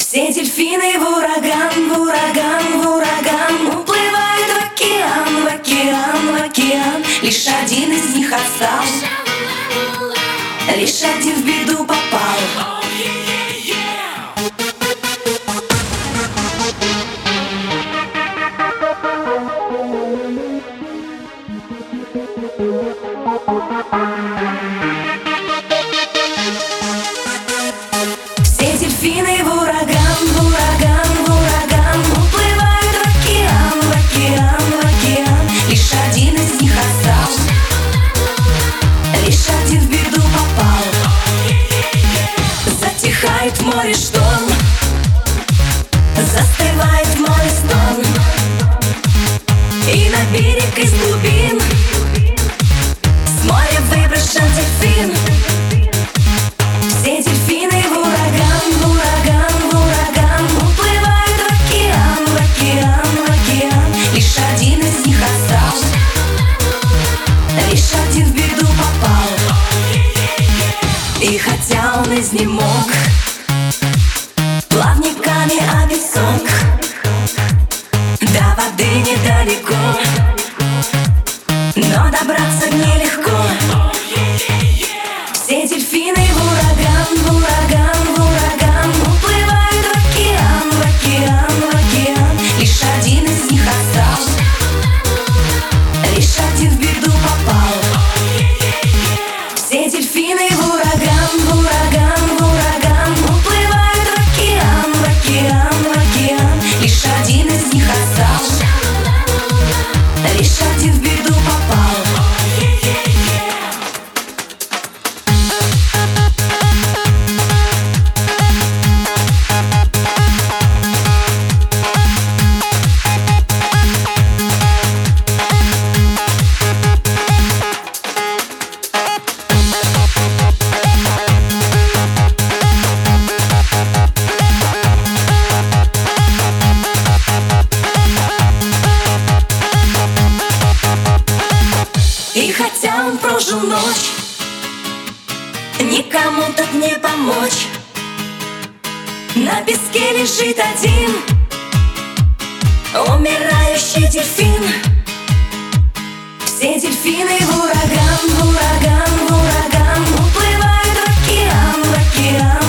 Все дельфины в ураган, в ураган, в ураган уплывают в океан, в океан, в океан. Лишь один из них отстал, лишь один в беду попал. Все дельфины в ураган, в ураган, в ураган уплывают в океан, в океан, в океан. Лишь один из них остался, лишь один в беду попал. Затихает в море шторм, застывает в море стон, и на берег из глубин с моря выброшен дельфин. Все дельфины в ураган, в ураган, в ураган уплывают в океан, в океан, в океан. Лишь один из них остался, лишь один в беду попал. И хотя он изнемог, плавниками о песок, до воды недалеко, но добраться нелегко. Все дельфины в ураган, в ураган, в ураган уплывают в океан, в океан, в океан. Лишь один из них остался, лишь один в беду попал. Все дельфины в ураган, в ураган, в ураган уплывают в океан, в океан, в океан. Лишь один из них остался, лишь один в беду попал. И хотя он прожил ночь, никому так не помочь. На песке лежит один умирающий дельфин. Все дельфины в ураган, в ураган, в ураган уплывают в океан, в океан.